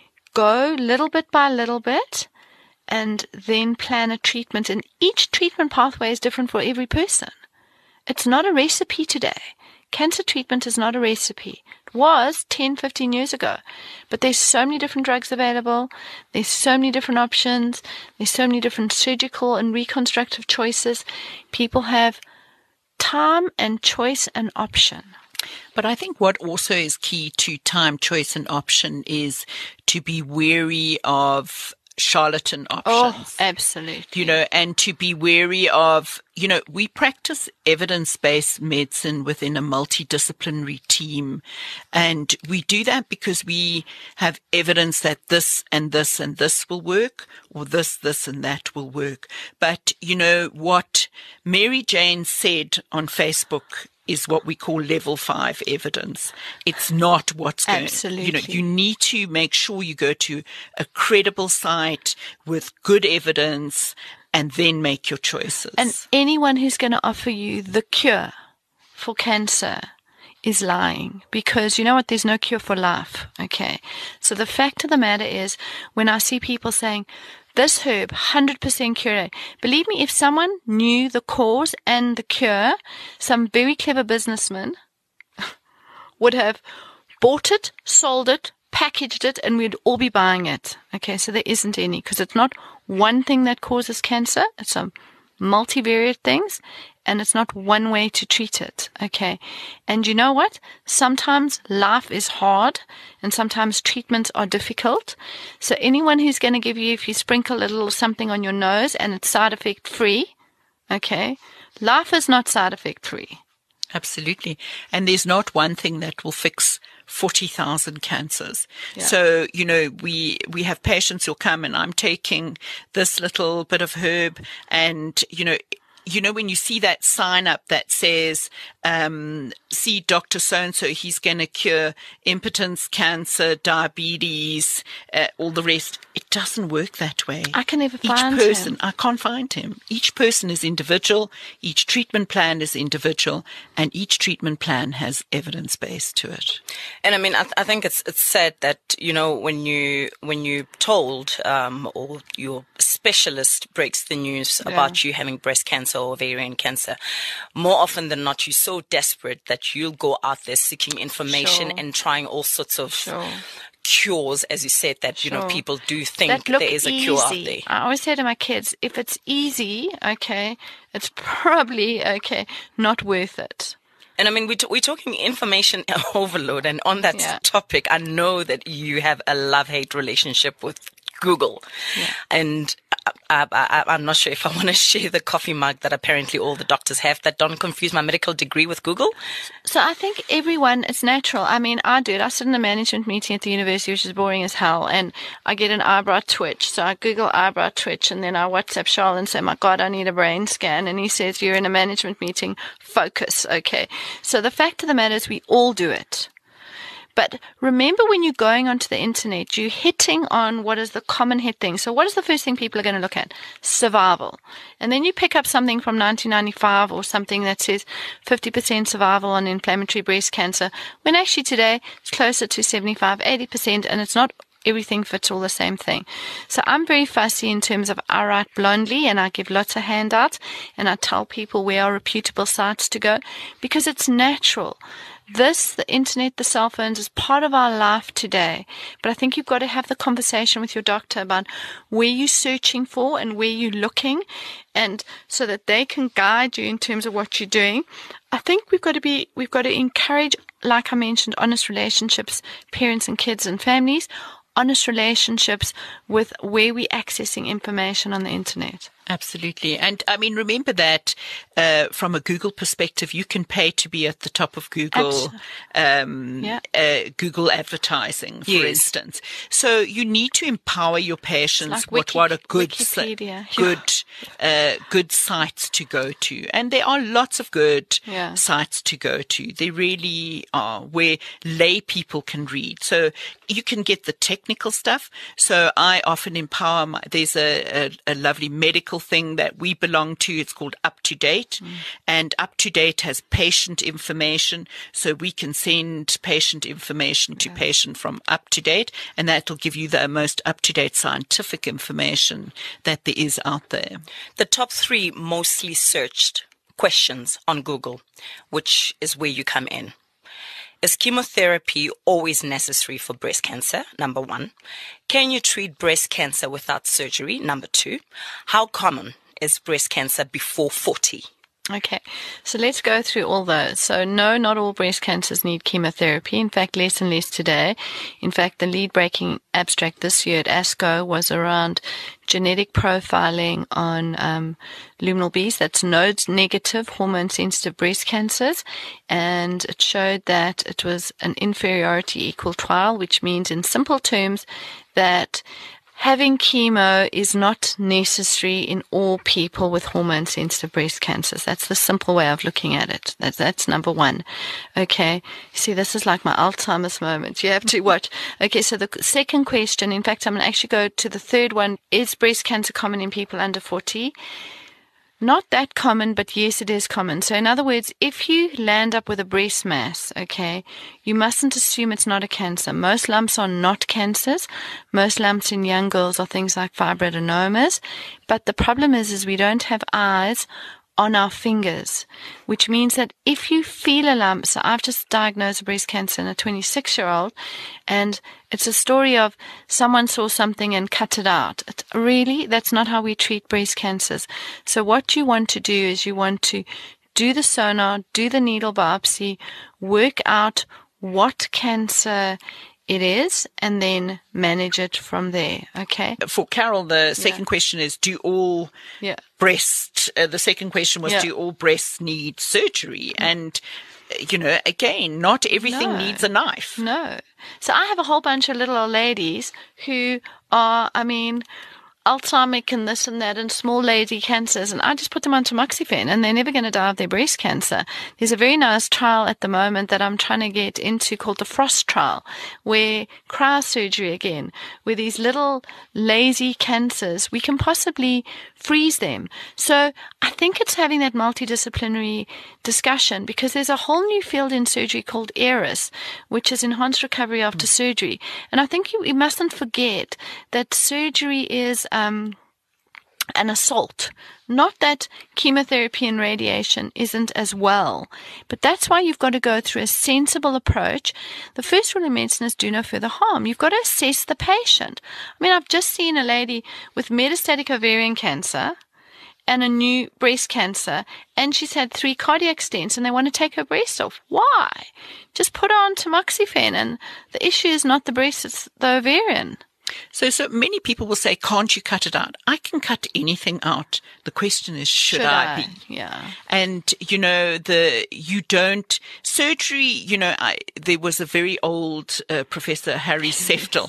go little bit by little bit, and then plan a treatment. And each treatment pathway is different for every person. It's not a recipe today. Cancer treatment is not a recipe. It was ten, fifteen years ago. But there's so many different drugs available. There's so many different options. There's so many different surgical and reconstructive choices. People have time and choice and option. But I think what also is key to time, choice, and option is to be wary of charlatan options. Oh, absolutely. You know, and to be wary of, you know, we practice evidence-based medicine within a multidisciplinary team. And we do that because we have evidence that this and this and this will work, or this, this and that will work. But, you know, what Mary Jane said on Facebook is what we call level five evidence. It's not what's going, Absolutely. You know, you need to make sure you go to a credible site with good evidence and then make your choices. And anyone who's going to offer you the cure for cancer is lying, because you know what? There's no cure for life. Okay. So the fact of the matter is, when I see people saying, this herb, one hundred percent cure. Believe me, if someone knew the cause and the cure, some very clever businessman would have bought it, sold it, packaged it, and we'd all be buying it. Okay, so there isn't any, because it's not one thing that causes cancer. It's a multivariate things, and it's not one way to treat it. Okay. And you know what? Sometimes life is hard, and sometimes treatments are difficult. So anyone who's going to give you, if you sprinkle a little something on your nose and it's side effect free, okay, life is not side effect free. Absolutely. And there's not one thing that will fix forty thousand cancers. Yeah. So, you know, we, we have patients who'll come and I'm taking this little bit of herb and, you know, you know, when you see that sign up that says, um, see Doctor So-and-so, he's going to cure impotence, cancer, diabetes, uh, all the rest. It doesn't work that way. I can never Each find person, him. I can't find him. Each person is individual. Each treatment plan is individual, and each treatment plan has evidence base to it. And I mean, I, th- I think it's it's sad that, you know, when you when you told um, or your specialist breaks the news Yeah. about you having breast cancer, cancer or ovarian cancer, more often than not, you're so desperate that you'll go out there seeking information Sure. and trying all sorts of Sure. cures, as you said, that, you know, Sure. people do think That look there is a easy. cure out there. I always say to my kids, if it's easy, okay, it's probably, okay, not worth it. And I mean, we're, t- we're talking information overload. And on that Yeah. topic, I know that you have a love-hate relationship with Google. Yeah. And I, I, I, I'm not sure if I want to share the coffee mug that apparently all the doctors have that don't confuse my medical degree with Google. So I think everyone, it's natural. I mean, I do it. I sit in a management meeting at the university, which is boring as hell, and I get an eyebrow twitch. So I Google eyebrow twitch, and then I WhatsApp Charles and say, my God, I need a brain scan. And he says, you're in a management meeting. Focus. Okay. So the fact of the matter is we all do it. But remember, when you're going onto the internet, you're hitting on what is the common hit thing. So what is the first thing people are going to look at? Survival. And then you pick up something from nineteen ninety-five or something that says fifty percent survival on inflammatory breast cancer, when actually today it's closer to seventy-five, eighty percent, and it's not everything fits all the same thing. So I'm very fussy in terms of I write blindly, and I give lots of handouts, and I tell people where are reputable sites to go, because it's natural. This, the internet, the cell phones, is part of our life today. But I think you've got to have the conversation with your doctor about where you're searching for and where you're looking, and so that they can guide you in terms of what you're doing. I think we've got to be, we've got to encourage, like I mentioned, honest relationships, parents and kids and families, honest relationships with where we're accessing information on the internet. Absolutely. And I mean, remember that uh, from a Google perspective, you can pay to be at the top of Google, um, Yeah. uh, Google advertising, for Yes. instance. So you need to empower your patients like with Wiki- what are good, si- Wikipedia. good, uh, good sites to go to. And there are lots of good Yeah. sites to go to. There really are, where lay people can read. So you can get the technical stuff. So I often empower my, there's a, a, a lovely medical thing that we belong to. It's called Up to Date, mm. and Up to Date has patient information. So we can send patient information to yeah. patient from Up to Date, and that will give you the most up to date scientific information that there is out there. The top three mostly searched questions on Google, which is where you come in. Is chemotherapy always necessary for breast cancer? Number one. Can you treat breast cancer without surgery? Number two. How common is breast cancer before forty? Okay, so let's go through all those. So no, not all breast cancers need chemotherapy. In fact, less and less today. In fact, the lead breaking abstract this year at ASCO was around genetic profiling on um, luminal Bs, that's node negative hormone sensitive breast cancers, and it showed that it was an inferiority equal trial, which means in simple terms that having chemo is not necessary in all people with hormone-sensitive breast cancers. That's the simple way of looking at it. That's, that's number one. Okay. See, this is like my Alzheimer's moment. You have to watch. Okay, so the second question, in fact, I'm going to actually go to the third one. Is breast cancer common in people under forty? Not that common, but yes, it is common. So in other words, if you land up with a breast mass, okay, you mustn't assume it's not a cancer. Most lumps are not cancers. Most lumps in young girls are things like fibroadenomas. But the problem is, is we don't have eyes on our fingers, which means that if you feel a lump, so I've just diagnosed breast cancer in a twenty-six year old, and it's a story of someone saw something and cut it out. It, really, that's not how we treat breast cancers. So what you want to do is you want to do the sonar, do the needle biopsy, work out what cancer it is, and then manage it from there. Okay. For Carol, the second Yeah. question is, do all Yeah. breast, uh, the second question was, Yeah. do all breasts need surgery? And, uh, you know, again, not everything No. needs a knife. No. So I have a whole bunch of little old ladies who are, I mean, Alzheimer's and this and that and small lady cancers, and I just put them on tamoxifen and they're never going to die of their breast cancer. There's a very nice trial at the moment that I'm trying to get into called the FROST trial, where cryosurgery again, where these little lazy cancers, we can possibly freeze them. So I think it's having that multidisciplinary discussion, because there's a whole new field in surgery called ERIS, which is enhanced recovery after mm. surgery. And I think you, you mustn't forget that surgery is um, an assault. Not that chemotherapy and radiation isn't as well, but that's why you've got to go through a sensible approach. The first rule in medicine is do no further harm. You've got to assess the patient. I mean, I've just seen a lady with metastatic ovarian cancer and a new breast cancer, and she's had three cardiac stents, and they want to take her breast off. Why? Just put her on tamoxifen, and the issue is not the breast, it's the ovarian. So, so many people will say, can't you cut it out? I can cut anything out. The question is, should, Should I, I? be? Yeah. And, you know, the, you don't, surgery, you know, I, there was a very old uh, Professor Harry Seftel.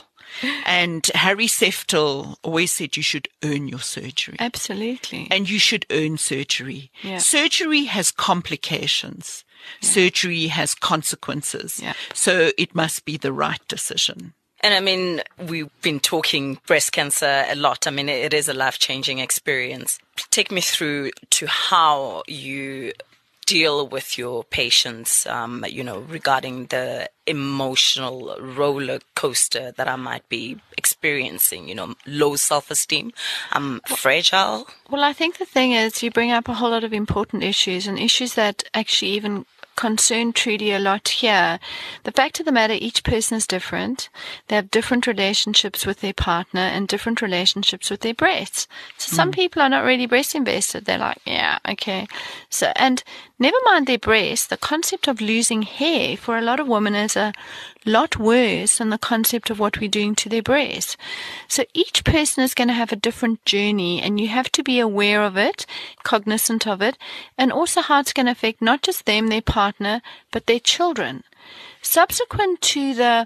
And Harry Seftel always said you should earn your surgery. Absolutely. And you should earn surgery. Yeah. Surgery has complications. Yeah. Surgery has consequences. Yeah. So it must be the right decision. And I mean, we've been talking breast cancer a lot. I mean, it is a life-changing experience. Take me through to how you deal with your patients, um, you know, regarding the emotional roller coaster that I might be experiencing, you know, low self-esteem. I'm fragile. Well, I think the thing is you bring up a whole lot of important issues and issues that actually even concern Trudy a lot here. The fact of the matter, each person is different. They have different relationships with their partner and different relationships with their breasts. So some mm. people are not really breast invested. They're like, yeah, okay. So, and never mind their breasts, the concept of losing hair for a lot of women is a lot worse than the concept of what we're doing to their breasts. So each person is going to have a different journey, and you have to be aware of it, cognizant of it, and also how it's going to affect not just them, their partner, but their children. Subsequent to the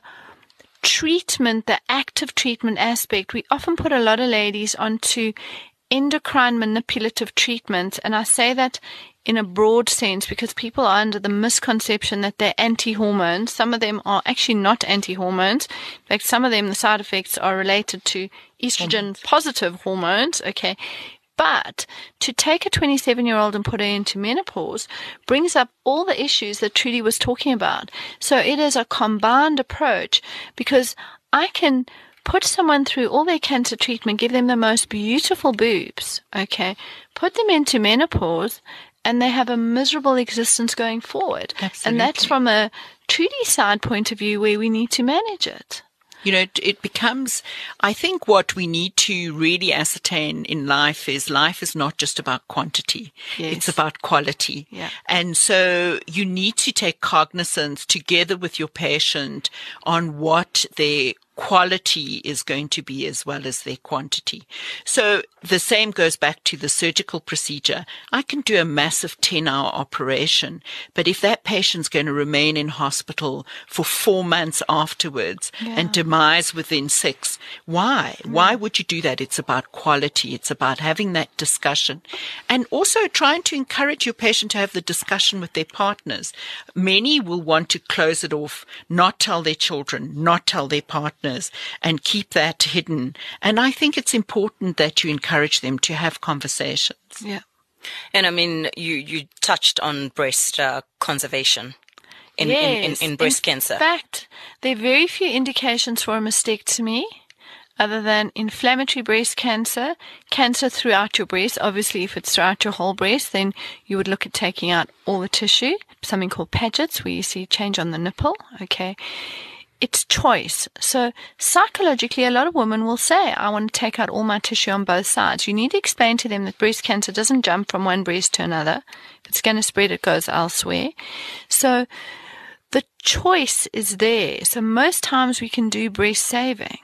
treatment, the active treatment aspect, we often put a lot of ladies onto endocrine manipulative treatments, and I say that in a broad sense because people are under the misconception that they're anti-hormones. Some of them are actually not anti-hormones. In fact, some of them, the side effects are related to estrogen-positive hormones, okay? But to take a twenty-seven-year-old and put her into menopause brings up all the issues that Trudy was talking about. So it is a combined approach because I can put someone through all their cancer treatment, give them the most beautiful boobs, okay, put them into menopause, and they have a miserable existence going forward. Absolutely. And that's from a Trudy side point of view where we need to manage it. You know, it becomes, I think what we need to really ascertain in life is life is not just about quantity. Yes. It's about quality. Yeah. And so you need to take cognizance together with your patient on what their quality is going to be as well as their quantity. So the same goes back to the surgical procedure. I can do a massive ten-hour operation, but if that patient's going to remain in hospital for four months afterwards yeah. and demise within six, why? Yeah. Why would you do that? It's about quality. It's about having that discussion and also trying to encourage your patient to have the discussion with their partners. Many will want to close it off, not tell their children, not tell their partners, and keep that hidden. And I think it's important that you encourage them to have conversations. Yeah. And I mean, you, you touched on breast uh, conservation in, yes. in, in, in breast in cancer. In fact, there are very few indications for a mastectomy other than inflammatory breast cancer, cancer throughout your breast. Obviously, if it's throughout your whole breast, then you would look at taking out all the tissue, something called Paget's, where you see change on the nipple, okay? It's choice. So psychologically, a lot of women will say, I want to take out all my tissue on both sides. You need to explain to them that breast cancer doesn't jump from one breast to another. If it's going to spread, it goes elsewhere. So the choice is there. So most times we can do breast saving.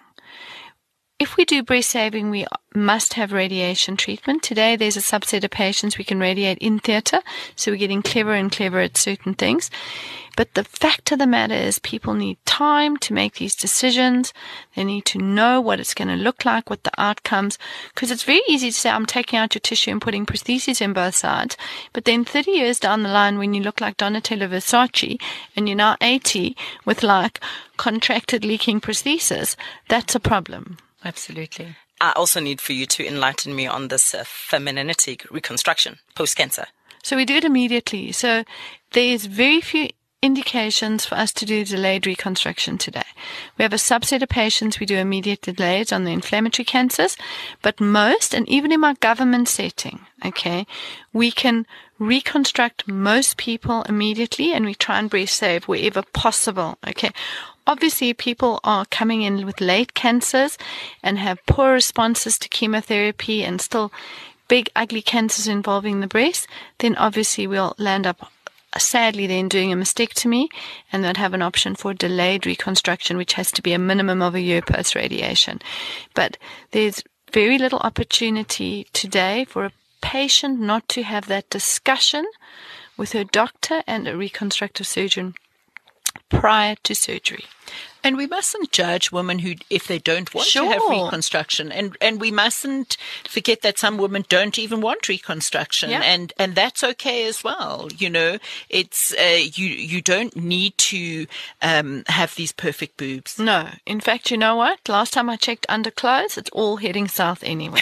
If we do breast saving, we must have radiation treatment. Today, there's a subset of patients we can radiate in theatre, so we're getting clever and clever at certain things. But the fact of the matter is people need time to make these decisions. They need to know what it's going to look like, what the outcomes, because it's very easy to say, I'm taking out your tissue and putting prostheses in both sides. But then thirty years down the line, when you look like Donatella Versace and you're now eighty with like contracted leaking prosthesis, that's a problem. Absolutely. I also need for you to enlighten me on this uh, femininity reconstruction post-cancer. So we do it immediately. So there's very few indications for us to do delayed reconstruction today. We have a subset of patients we do immediate delays on the inflammatory cancers, but most, and even in my government setting, okay, we can reconstruct most people immediately, and we try and breast save wherever possible, okay. Obviously, people are coming in with late cancers and have poor responses to chemotherapy and still big, ugly cancers involving the breast, then obviously we'll land up, sadly, then doing a mastectomy, and then have an option for delayed reconstruction, which has to be a minimum of a year post-radiation. But there's very little opportunity today for a patient not to have that discussion with her doctor and a reconstructive surgeon prior to surgery. And we mustn't judge women who, if they don't want Sure. to have reconstruction, and and we mustn't forget that some women don't even want reconstruction, Yeah. and and that's okay as well. You know, it's uh, you you don't need to um, have these perfect boobs. No. In fact, you know what? Last time I checked underclothes, it's all heading south anyway.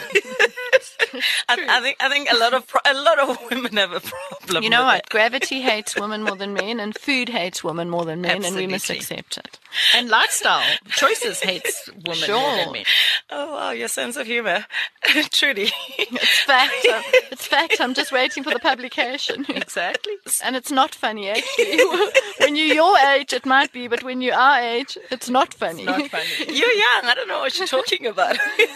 I, I think I think a lot of pro- a lot of women have a problem. You know with what? that. Gravity hates women more than men, and food hates women more than men, and we must Absolutely. accept it. And lifestyle choices hates women more Sure. than men. Oh wow, your sense of humor, Trudy. It's fact. uh, It's fact. I'm just waiting for the publication. Exactly. And it's not funny, actually. When you're your age, it might be, but when you're our age, it's not funny. Not funny. You're young. I don't know what you're talking about.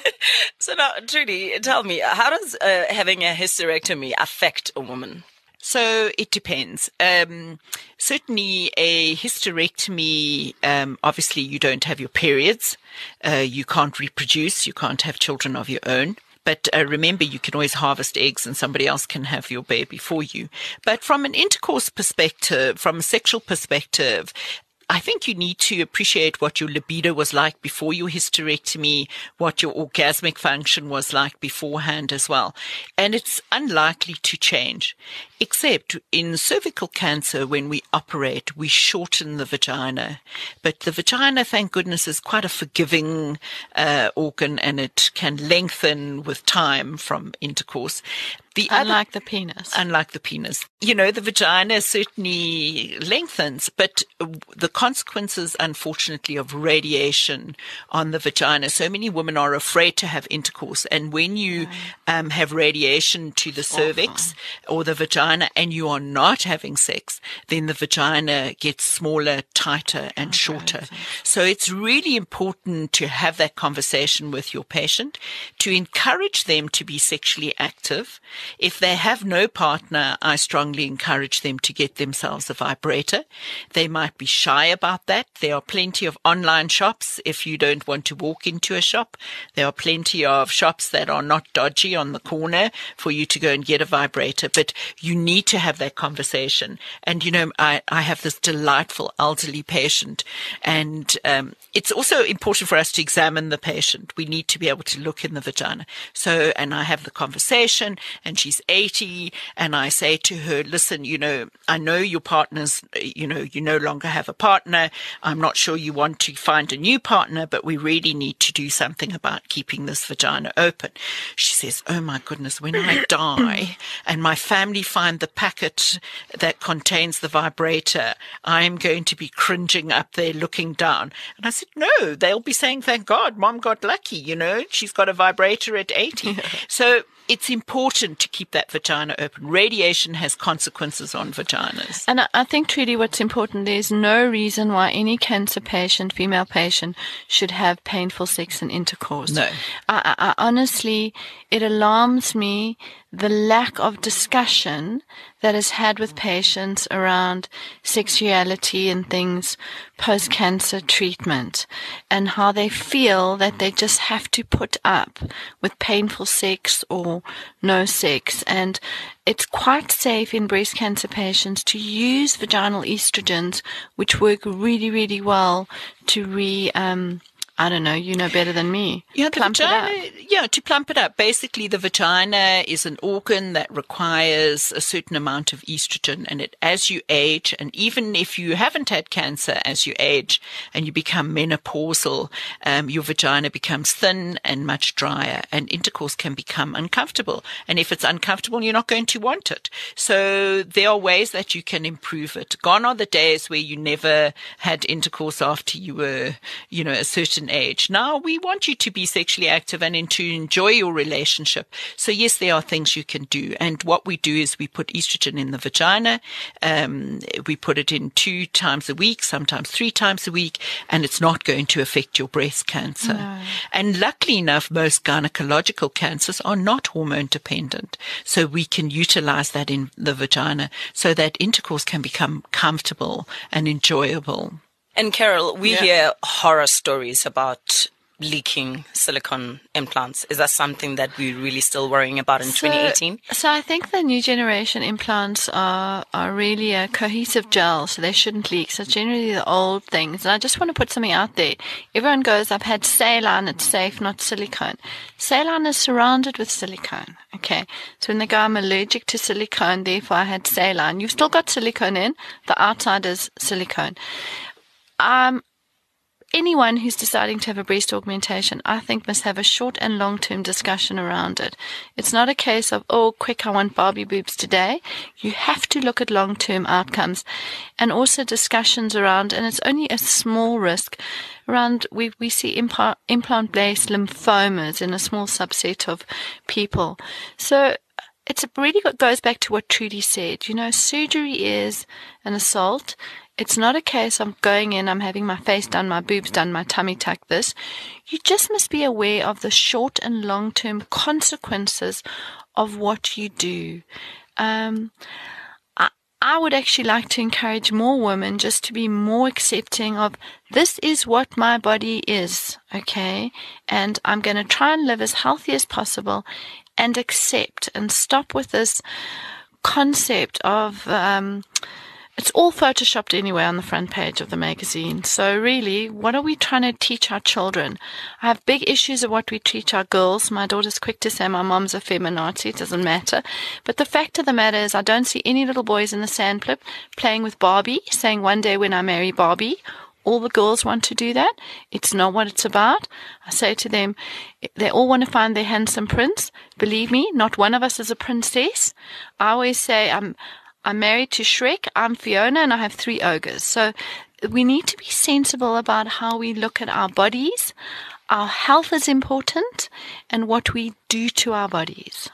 So now, Trudy, tell me, how does uh, having a hysterectomy affect a woman? So it depends. Um, certainly a hysterectomy, um, obviously you don't have your periods. Uh, you can't reproduce. You can't have children of your own. But uh, remember, you can always harvest eggs and somebody else can have your baby for you. But from an intercourse perspective, from a sexual perspective, I think you need to appreciate what your libido was like before your hysterectomy, what your orgasmic function was like beforehand as well. And it's unlikely to change, except in cervical cancer, when we operate, we shorten the vagina. But the vagina, thank goodness, is quite a forgiving uh, organ, and it can lengthen with time from intercourse. The Unlike other, the penis. Unlike the penis. You know, the vagina certainly lengthens, but the consequences, unfortunately, of radiation on the vagina. So many women are afraid to have intercourse. And when you um, have radiation to the cervix or the vagina and you are not having sex, then the vagina gets smaller, tighter, and shorter. So it's really important to have that conversation with your patient, to encourage them to be sexually active. If they have no partner, I strongly encourage them to get themselves a vibrator. They might be shy about that. There are plenty of online shops if you don't want to walk into a shop. There are plenty of shops that are not dodgy on the corner for you to go and get a vibrator. But you need to have that conversation. And, you know, I, I have this delightful elderly patient, and um, it's also important for us to examine the patient. We need to be able to look in the vagina. So, and I have the conversation, and she's eighty, and I say to her, listen, you know, I know your partner's, you know, you no longer have a partner. I'm not sure you want to find a new partner, but we really need to do something about keeping this vagina open. She says, oh my goodness, when I die and my family find the packet that contains the vibrator, I'm going to be cringing up there looking down. And I said, no, they'll be saying, thank God, mom got lucky, you know, she's got a vibrator at eighty. So it's important to keep that vagina open. Radiation has consequences on vaginas. And I, I think, Trudy, what's important, there's no reason why any cancer patient, female patient, should have painful sex and intercourse. No. I, I, I honestly, it alarms me the lack of discussion that is had with patients around sexuality and things post-cancer treatment, and how they feel that they just have to put up with painful sex or no sex. And it's quite safe in breast cancer patients to use vaginal estrogens, which work really, really well to re, um, I don't know, you know better than me. Yeah, the Plump it vagina, up. yeah, to plump it up. Basically, the vagina is an organ that requires a certain amount of estrogen. And it, as you age, and even if you haven't had cancer as you age and you become menopausal, um, your vagina becomes thin and much drier, and intercourse can become uncomfortable. And if it's uncomfortable, you're not going to want it. So there are ways that you can improve it. Gone are the days where you never had intercourse after you were, you know, a certain age. Now we want you to be sexually active and in, to enjoy your relationship. So yes, there are things you can do. And what we do is we put estrogen in the vagina. Um, we put it in two times a week, sometimes three times a week, and it's not going to affect your breast cancer. No. And luckily enough, most gynecological cancers are not hormone dependent. So we can utilize that in the vagina so that intercourse can become comfortable and enjoyable. And Carol, we Yeah. hear horror stories about leaking silicone implants. Is that something that we're really still worrying about in So- twenty eighteen? So I think the new generation implants are are really a cohesive gel, so they shouldn't leak. So it's generally the old things. And I just want to put something out there. Everyone goes, I've had saline, it's safe, not silicone. Saline is surrounded with silicone. Okay. So when they go, I'm allergic to silicone, therefore I had saline. You've still got silicone in. The outside is silicone. Um, Anyone who's deciding to have a breast augmentation, I think, must have a short and long-term discussion around it. It's not a case of, oh, quick, I want Barbie boobs today. You have to look at long-term outcomes and also discussions around, and it's only a small risk, around we, we see implant, implant-based lymphomas in a small subset of people. So it's really what goes back to what Trudy said. You know, surgery is an assault. It's not a case of going in, I'm having my face done, my boobs done, my tummy tuck this. You just must be aware of the short and long-term consequences of what you do. Um, I, I would actually like to encourage more women just to be more accepting of this is what my body is, okay? And I'm going to try and live as healthy as possible and accept and stop with this concept of... Um, It's all photoshopped anyway on the front page of the magazine. So really, what are we trying to teach our children? I have big issues of what we teach our girls. My daughter's quick to say my mom's a feminazi. It doesn't matter. But the fact of the matter is I don't see any little boys in the sandpit playing with Barbie, saying one day when I marry Barbie, all the girls want to do that. It's not what it's about. I say to them, they all want to find their handsome prince. Believe me, not one of us is a princess. I always say I'm... I'm married to Shrek, I'm Fiona, and I have three ogres. So we need to be sensible about how we look at our bodies. Our health is important, and what we do to our bodies.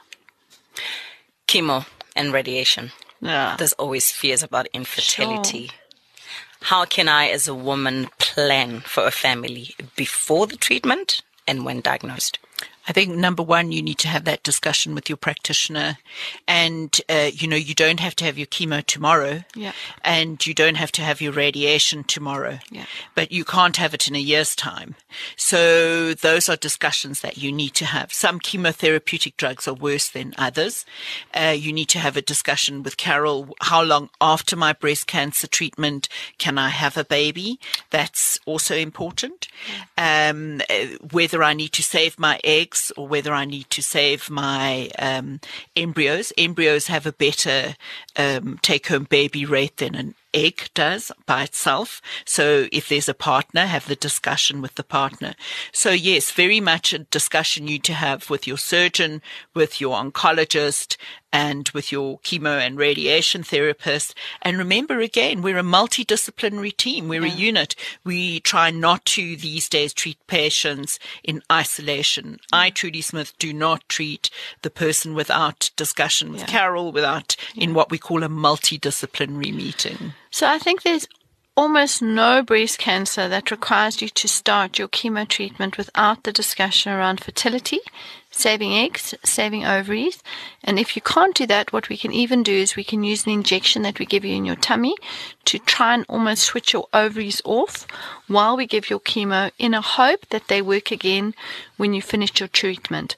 Chemo and radiation. Yeah. There's always fears about infertility. Sure. How can I, as a woman, plan for a family before the treatment and when diagnosed? I think number one, you need to have that discussion with your practitioner, and uh, you know you don't have to have your chemo tomorrow, Yeah. and you don't have to have your radiation tomorrow, Yeah. but you can't have it in a year's time. So those are discussions that you need to have. Some chemotherapeutic drugs are worse than others. Uh, you need to have a discussion with Carol. How long after my breast cancer treatment can I have a baby? That's also important. Yeah. Um, whether I need to save my eggs or whether I need to save my um, embryos. Embryos have a better um, take-home baby rate than an egg does by itself. So if there's a partner, have the discussion with the partner. So yes, very much a discussion you need to have with your surgeon, with your oncologist, and with your chemo and radiation therapist. And remember, again, we're a multidisciplinary team. We're Yeah. a unit. We try not to these days treat patients in isolation. I, Trudy Smith, do not treat the person without discussion with Yeah. Carol, without in what we call a multidisciplinary meeting. So I think there's almost no breast cancer that requires you to start your chemo treatment without the discussion around fertility, saving eggs, saving ovaries. And if you can't do that, what we can even do is we can use an injection that we give you in your tummy to try and almost switch your ovaries off while we give your chemo, in a hope that they work again when you finish your treatment.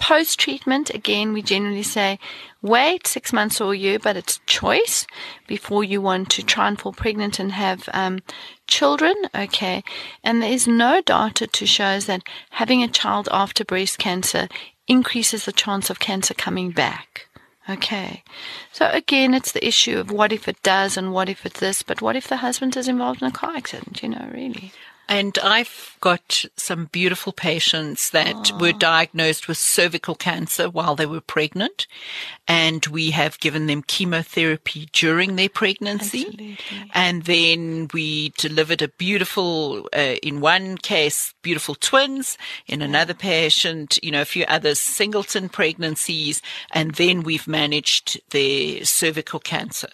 Post-treatment, again, we generally say wait six months or a year, but it's choice before you want to try and fall pregnant and have um, children, okay? And there is no data to show us that having a child after breast cancer increases the chance of cancer coming back. Okay. So again, it's the issue of what if it does and what if it's this, but what if the husband is involved in a car accident, you know, really? And I've got some beautiful patients that oh. were diagnosed with cervical cancer while they were pregnant, and we have given them chemotherapy during their pregnancy. Absolutely. And then we delivered a beautiful, uh, in one case, beautiful twins, in another patient, you know, a few others, singleton pregnancies, and then we've managed their cervical cancer.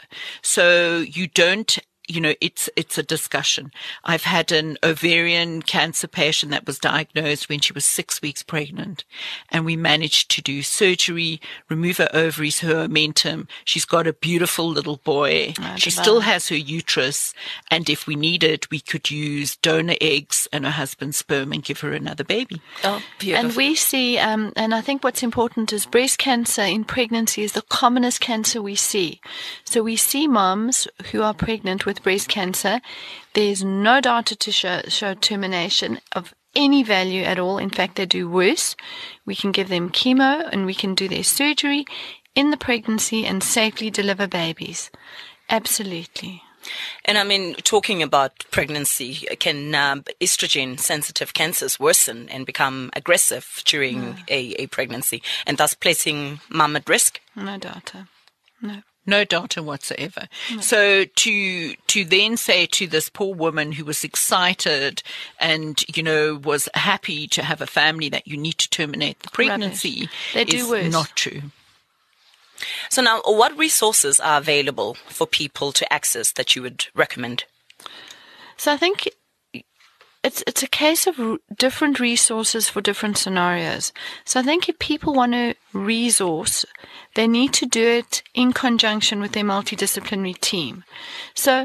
So you don't You know, it's, it's a discussion. I've had an ovarian cancer patient that was diagnosed when she was six weeks pregnant, and we managed to do surgery, remove her ovaries, her omentum. She's got a beautiful little boy. Oh, she still has her uterus. And if we needed, we could use donor eggs and her husband's sperm and give her another baby. Oh, beautiful. And we see, um, and I think what's important is breast cancer in pregnancy is the commonest cancer we see. So we see moms who are pregnant with breast cancer. There's no data to show, show termination of any value at all. In fact, they do worse. We can give them chemo and we can do their surgery in the pregnancy and safely deliver babies. Absolutely. And I mean, talking about pregnancy, can um, estrogen-sensitive cancers worsen and become aggressive during no. a, a pregnancy, and thus placing mum at risk? No data. No. No data whatsoever. No. So to to then say to this poor woman who was excited and, you know, was happy to have a family that you need to terminate the pregnancy They do is worse. not true. So now, what resources are available for people to access that you would recommend? So I think it's it's a case of r- different resources for different scenarios. So I think if people want to resource, they need to do it in conjunction with their multidisciplinary team. So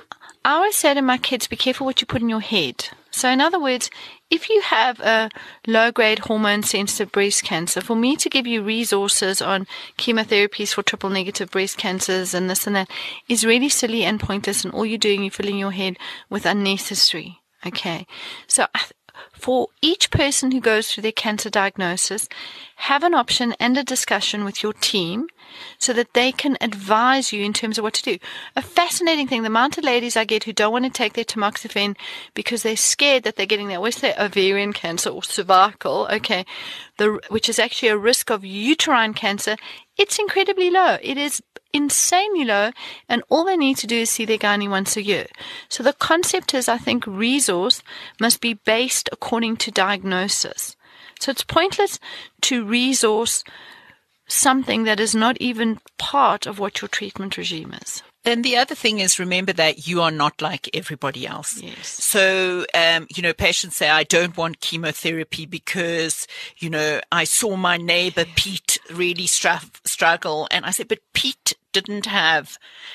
I always say to my kids, be careful what you put in your head. So in other words, if you have a low-grade hormone-sensitive breast cancer, for me to give you resources on chemotherapies for triple-negative breast cancers and this and that is really silly and pointless, and all you're doing, you're filling your head with unnecessary. Okay, so for each person who goes through their cancer diagnosis, have an option and a discussion with your team so that they can advise you in terms of what to do. A fascinating thing, the amount of ladies I get who don't want to take their tamoxifen because they're scared that they're getting their, what's their ovarian cancer or cervical, okay, the, which is actually a risk of uterine cancer. It's incredibly low. It is insanely low, and all they need to do is see their gynae once a year. So the concept is, I think, resource must be based according to diagnosis. So it's pointless to resource something that is not even part of what your treatment regime is. And the other thing is, remember that you are not like everybody else. Yes. So, um, you know, patients say, I don't want chemotherapy because, you know, I saw my neighbor Pete really str- struggle. And I said, but Pete didn't have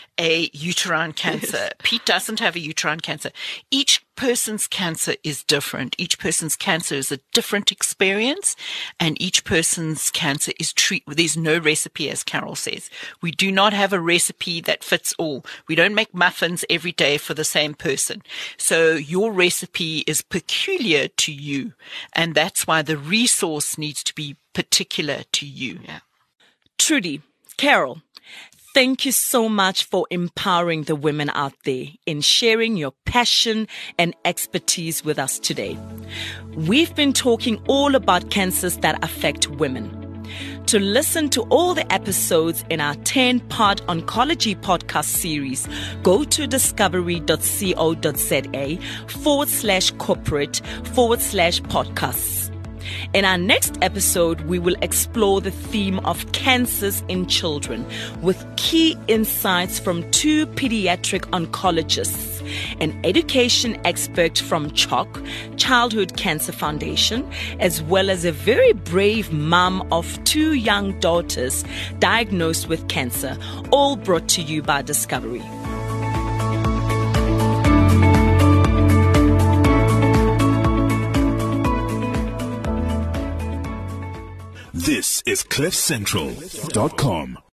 a uterine cancer. Yes. Pete doesn't have a uterine cancer. Each person's cancer is different. Each person's cancer is a different experience, and each person's cancer is treat. There's no recipe, as Carol says. We do not have a recipe that fits all. We don't make muffins every day for the same person. So your recipe is peculiar to you, and that's why the resource needs to be particular to you. Yeah. Trudy, Carol, thank you so much for empowering the women out there in sharing your passion and expertise with us today. We've been talking all about cancers that affect women. To listen to all the episodes in our ten-part oncology podcast series, go to discovery.co.za forward slash corporate forward slash podcasts. In our next episode, we will explore the theme of cancers in children with key insights from two pediatric oncologists, an education expert from C H O C, Childhood Cancer Foundation, as well as a very brave mom of two young daughters diagnosed with cancer, all brought to you by Discovery. This is cliff central dot com.